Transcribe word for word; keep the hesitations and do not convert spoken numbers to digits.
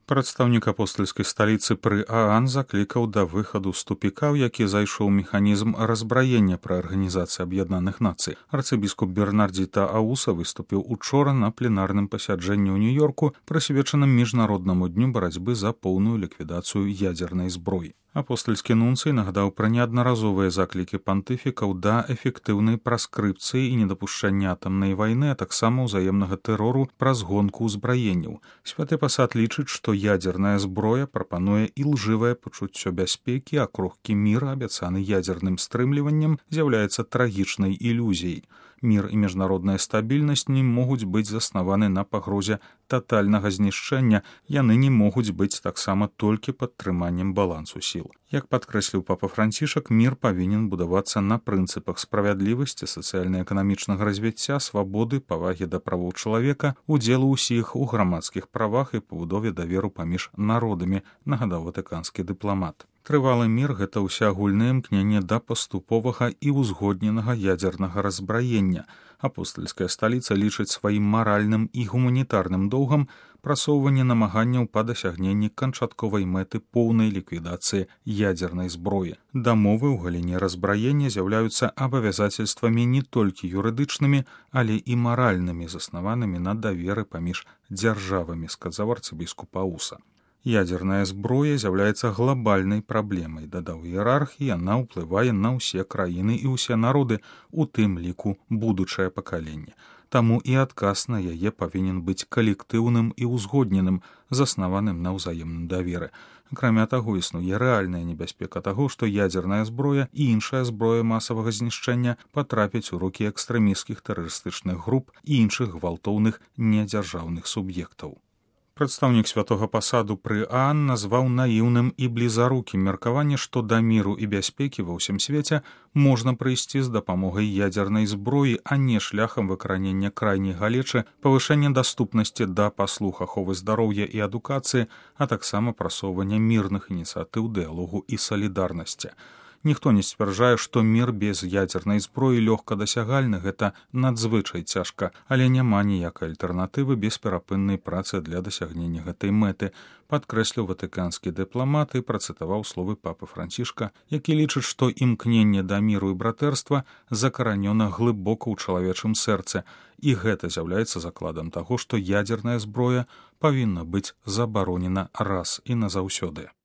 Прадстаўнік апостальскай сталіцы пры ААН заклікаў да выхаду з тупіка, у які зайшоў механізм разбраення пры Арганізацыі Аб'яднаных Нацый. Арцыбіскуп Бернардзіта Ауса выступіў учора на пленарным пасяджэнні ў Нью-Йорку, прысвечаным міжнароднаму дню барацьбы за поўную ліквідацыю ядзернай зброі. Апостальскі нунцый нагадаў пра неаднаразовыя заклікі пантыфікаў да эфектыўнай праскрыпцыі і недапушчання атамнай вайны, а таксама ўзаемнага тэрору праз гонку ўзбраенняў. Святы пасад лічыць, што ядзерная зброя прапануе ілжывае пачуццё бяспекі, а крохкі мір, абяцаны ядзерным стрымліваннем, з'яўляецца трагічнай ілюзіяй. Мір і міжнародная стабільнасць не могуць быць заснаваны на пагрозе татальнага знішчэння, яны не могуць быць таксама толькі падтрыманнем балансу сіл. Як падкрэсліў папа Францішак, мір павінен будавацца на прынцыпах справядлівасці, сацыяльна-эканамічнага развіцця, свабоды, павагі да правоў чалавека, удзелу ўсіх у грамадскіх правах і пабудове даверу паміж народамі, нагадаў ватыканскі дыпламат. Трывалы мір — гэта ўсеагульнае імкненне да паступовага і ўзгодненага ядзернага разбраення. Апостальская сталіца лічыць сваім маральным і гуманітарным доўгам прасоўванне намаганняў па дасягненні канчатковай мэты поўнай ліквідацыі ядзернай зброі. Дамовы ў галіне разбраення з'яўляюцца абавязацельствамі не толькі юрыдычнымі, але і маральнымі, заснаванымі на даверы паміж дзяржавамі, сказаў арцыбіскуп Ауса. Ядзерная зброя з'яўляецца глобальнай праблемай, дадаў іерарх, і яна ўплывае на ўсе краіны і ўсе народы, у тым ліку будучае пакаленне. Таму і адказ на яе павінен быць калектыўным і ўзгодненым, заснаваным на ўзаемным даверы. Акрамя таго, існуе рэальная небяспека таго, што ядзерная зброя і іншая зброя масавага знішчэння патрапяць у рукі экстрэмісцкіх тэрарыстычных груп і іншых гвалтоўных недзяржаўных суб'ектаў. Прадстаўнік святога пасаду пры ААН назваў наіўным і блізарукім меркаванне, што да міру і бяспекі ва ўсім свеце можна прыйсці з дапамогай ядзернай зброі, а не шляхам выкаранення крайняй галечы, павышэння даступнасці да паслуг аховы здароўя і адукацыі, а таксама прасоўвання мірных ініцыятыў дыялогу і салідарнасці. Ніхто не сцвярджае, што мір без ядзернай зброі лёгка дасягальны, гэта надзвычай цяжка, але няма ніякай альтэрнатывы без перапыннай працы для дасягнення гэтай мэты, падкрэсліў ватыканскі дыпламат і працытаваў словы папы Францішка, які лічыць, што імкненне да міру і братэрства закаранёна глыбока ў чалавечым сэрцы, і гэта з'яўляецца закладам таго, што ядзерная зброя павінна быць забаронена раз і назаўсёды.